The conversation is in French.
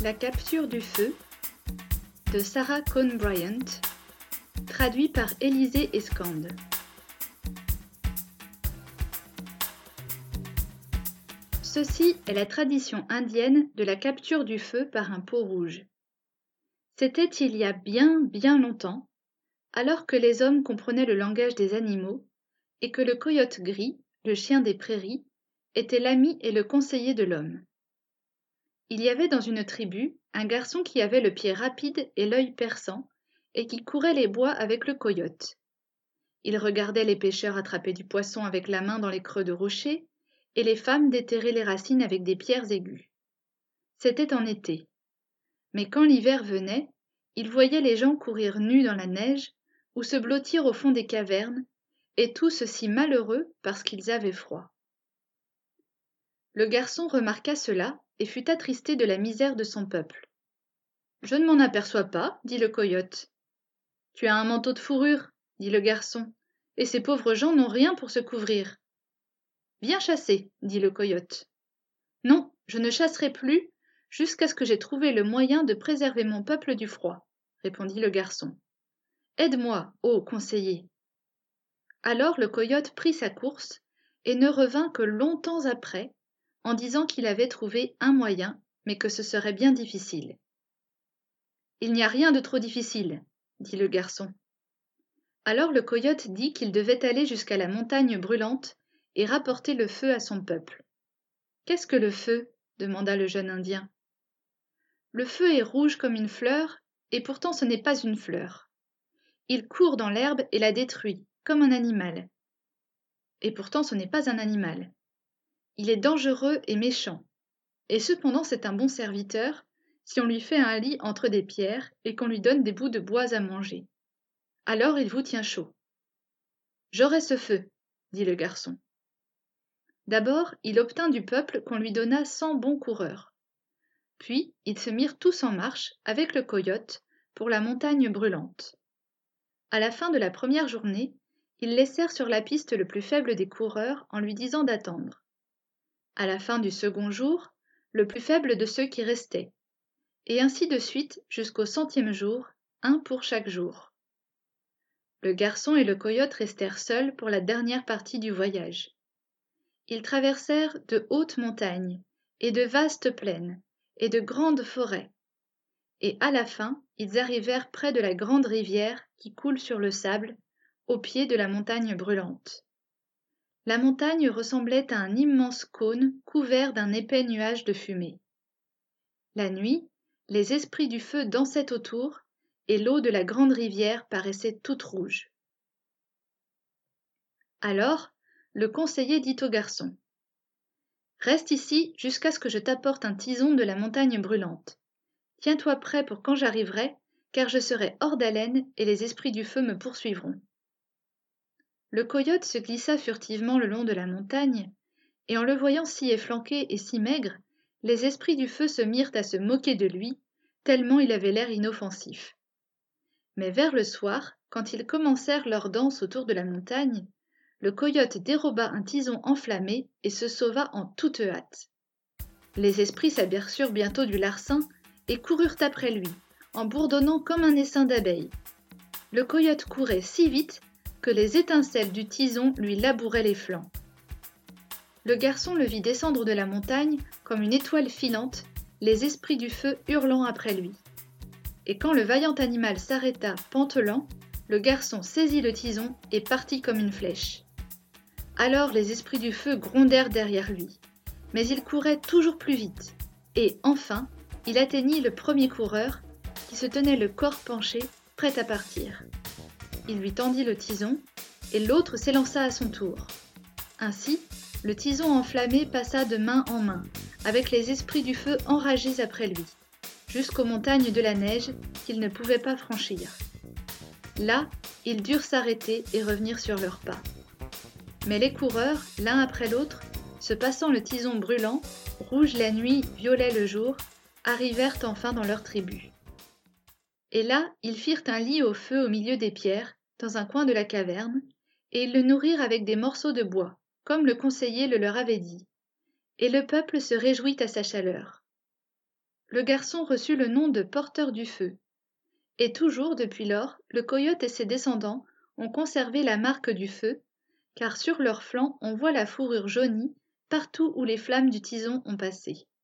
La capture du feu de Sarah Cohn Bryant, traduit par Élisée Escande. Ceci est la tradition indienne de la capture du feu par un peau rouge. C'était il y a bien longtemps, alors que les hommes comprenaient le langage des animaux et que le coyote gris, le chien des prairies, était l'ami et le conseiller de l'homme. Il y avait dans une tribu un garçon qui avait le pied rapide et l'œil perçant et qui courait les bois avec le coyote. Il regardait les pêcheurs attraper du poisson avec la main dans les creux de rochers et les femmes déterrer les racines avec des pierres aiguës. C'était en été. Mais quand l'hiver venait, il voyait les gens courir nus dans la neige ou se blottir au fond des cavernes, et tous si malheureux parce qu'ils avaient froid. Le garçon remarqua cela et fut attristé de la misère de son peuple. « Je ne m'en aperçois pas, dit le coyote. « Tu as un manteau de fourrure, dit le garçon, et ces pauvres gens n'ont rien pour se couvrir. »« Viens chasser, dit le coyote. »« Non, je ne chasserai plus jusqu'à ce que j'aie trouvé le moyen de préserver mon peuple du froid, répondit le garçon. Aide-moi, ô conseiller. Alors le coyote prit sa course et ne revint que longtemps après, en disant qu'il avait trouvé un moyen, mais que ce serait bien difficile. Il n'y a rien de trop difficile, dit le garçon. Alors le coyote dit qu'il devait aller jusqu'à la montagne brûlante et rapporter le feu à son peuple. Qu'est-ce que le feu ? Demanda le jeune Indien. Le feu est rouge comme une fleur, et pourtant ce n'est pas une fleur. Il court dans l'herbe et la détruit, comme un animal. Et pourtant ce n'est pas un animal. Il est dangereux et méchant. Et cependant c'est un bon serviteur, si on lui fait un lit entre des pierres et qu'on lui donne des bouts de bois à manger. Alors il vous tient chaud. J'aurai ce feu, dit le garçon. D'abord, il obtint du peuple qu'on lui donnât 100 bons coureurs. Puis, ils se mirent tous en marche, avec le coyote, pour la montagne brûlante. À la fin de la première journée, ils laissèrent sur la piste le plus faible des coureurs en lui disant d'attendre. À la fin du second jour, le plus faible de ceux qui restaient, et ainsi de suite jusqu'au 100e jour, un pour chaque jour. Le garçon et le coyote restèrent seuls pour la dernière partie du voyage. Ils traversèrent de hautes montagnes, et de vastes plaines, et de grandes forêts. Et à la fin, ils arrivèrent près de la grande rivière qui coule sur le sable, au pied de la montagne brûlante. La montagne ressemblait à un immense cône couvert d'un épais nuage de fumée. La nuit, les esprits du feu dansaient autour, et l'eau de la grande rivière paraissait toute rouge. Alors, le conseiller dit au garçon : « Reste ici jusqu'à ce que je t'apporte un tison de la montagne brûlante. Tiens-toi prêt pour quand j'arriverai, car je serai hors d'haleine et les esprits du feu me poursuivront. » Le coyote se glissa furtivement le long de la montagne, et en le voyant si efflanqué et si maigre, les esprits du feu se mirent à se moquer de lui, tellement il avait l'air inoffensif. Mais vers le soir, quand ils commencèrent leur danse autour de la montagne, le coyote déroba un tison enflammé et se sauva en toute hâte. Les esprits s'aperçurent bientôt du larcin et coururent après lui, en bourdonnant comme un essaim d'abeilles. Le coyote courait si vite que les étincelles du tison lui labouraient les flancs. Le garçon le vit descendre de la montagne comme une étoile filante, les esprits du feu hurlant après lui. Et quand le vaillant animal s'arrêta, pantelant, le garçon saisit le tison et partit comme une flèche. Alors les esprits du feu grondèrent derrière lui, mais il courait toujours plus vite, et enfin, il atteignit le premier coureur, qui se tenait le corps penché, prêt à partir. Il lui tendit le tison, et l'autre s'élança à son tour. Ainsi, le tison enflammé passa de main en main, avec les esprits du feu enragés après lui, jusqu'aux montagnes de la neige qu'ils ne pouvaient pas franchir. Là, ils durent s'arrêter et revenir sur leurs pas. Mais les coureurs, l'un après l'autre, se passant le tison brûlant, rouge la nuit, violet le jour, arrivèrent enfin dans leur tribu. Et là, ils firent un lit au feu au milieu des pierres, dans un coin de la caverne, et ils le nourrirent avec des morceaux de bois, comme le conseiller le leur avait dit. Et le peuple se réjouit à sa chaleur. le garçon reçut le nom de porteur du feu. Et toujours depuis lors, le coyote et ses descendants ont conservé la marque du feu, car sur leurs flancs on voit la fourrure jaunie partout où les flammes du tison ont passé.